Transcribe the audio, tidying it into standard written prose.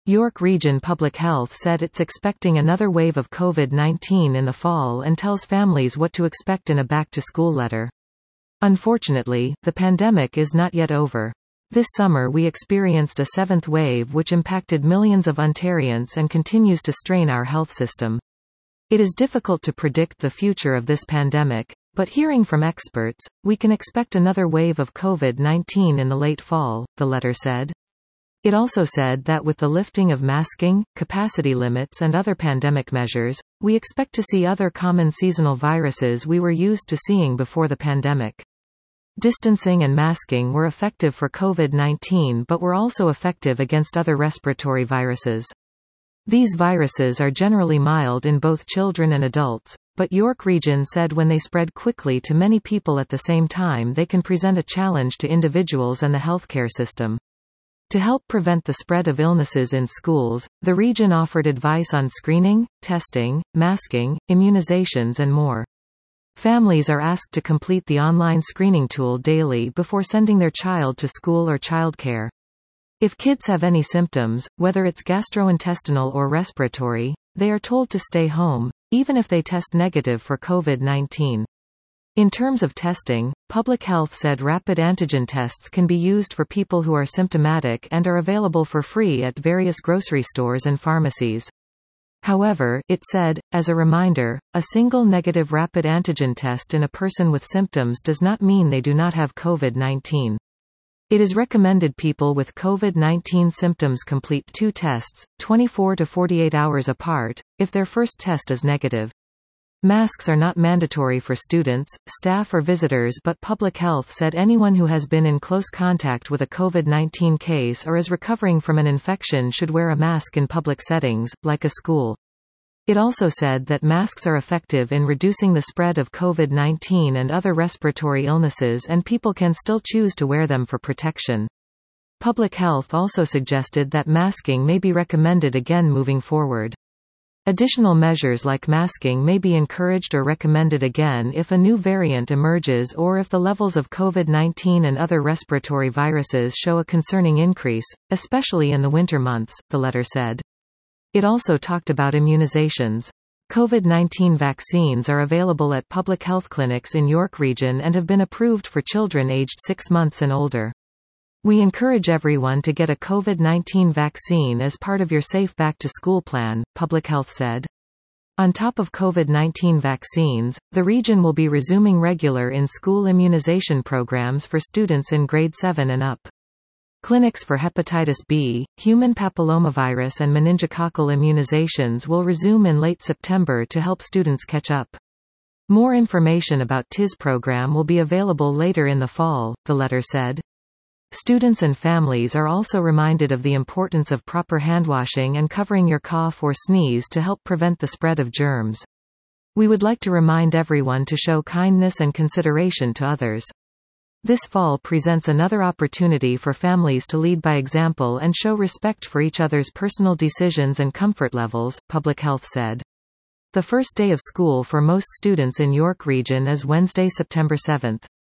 York Region Public Health said it's expecting another wave of COVID-19 in the fall and tells families what to expect in a back-to-school letter. Unfortunately, the pandemic is not yet over. This summer we experienced a seventh wave which impacted millions of Ontarians and continues to strain our health system. It is difficult to predict the future of this pandemic, but hearing from experts, we can expect another wave of COVID-19 in the late fall, the letter said. It also said that with the lifting of masking, capacity limits and other pandemic measures, we expect to see other common seasonal viruses we were used to seeing before the pandemic. Distancing and masking were effective for COVID-19 but were also effective against other respiratory viruses. These viruses are generally mild in both children and adults, but York Region said when they spread quickly to many people at the same time they can present a challenge to individuals and the healthcare system. To help prevent the spread of illnesses in schools, the region offered advice on screening, testing, masking, immunizations and more. Families are asked to complete the online screening tool daily before sending their child to school or childcare. If kids have any symptoms, whether it's gastrointestinal or respiratory, they are told to stay home, even if they test negative for COVID-19. In terms of testing, Public Health said rapid antigen tests can be used for people who are symptomatic and are available for free at various grocery stores and pharmacies. However, it said, as a reminder, a single negative rapid antigen test in a person with symptoms does not mean they do not have COVID-19. It is recommended people with COVID-19 symptoms complete 2 tests, 24 to 48 hours apart, if their first test is negative. Masks are not mandatory for students, staff or visitors, but Public Health said anyone who has been in close contact with a COVID-19 case or is recovering from an infection should wear a mask in public settings, like a school. It also said that masks are effective in reducing the spread of COVID-19 and other respiratory illnesses and people can still choose to wear them for protection. Public Health also suggested that masking may be recommended again moving forward. Additional measures like masking may be encouraged or recommended again if a new variant emerges or if the levels of COVID-19 and other respiratory viruses show a concerning increase, especially in the winter months, the letter said. It also talked about immunizations. COVID-19 vaccines are available at public health clinics in York Region and have been approved for children aged 6 months and older. We encourage everyone to get a COVID-19 vaccine as part of your safe back-to-school plan, Public Health said. On top of COVID-19 vaccines, the region will be resuming regular in-school immunization programs for students in grade 7 and up. Clinics for hepatitis B, human papillomavirus and meningococcal immunizations will resume in late September to help students catch up. More information about TIS program will be available later in the fall, the letter said. Students and families are also reminded of the importance of proper handwashing and covering your cough or sneeze to help prevent the spread of germs. We would like to remind everyone to show kindness and consideration to others. This fall presents another opportunity for families to lead by example and show respect for each other's personal decisions and comfort levels, Public Health said. The first day of school for most students in York Region is Wednesday, September 7.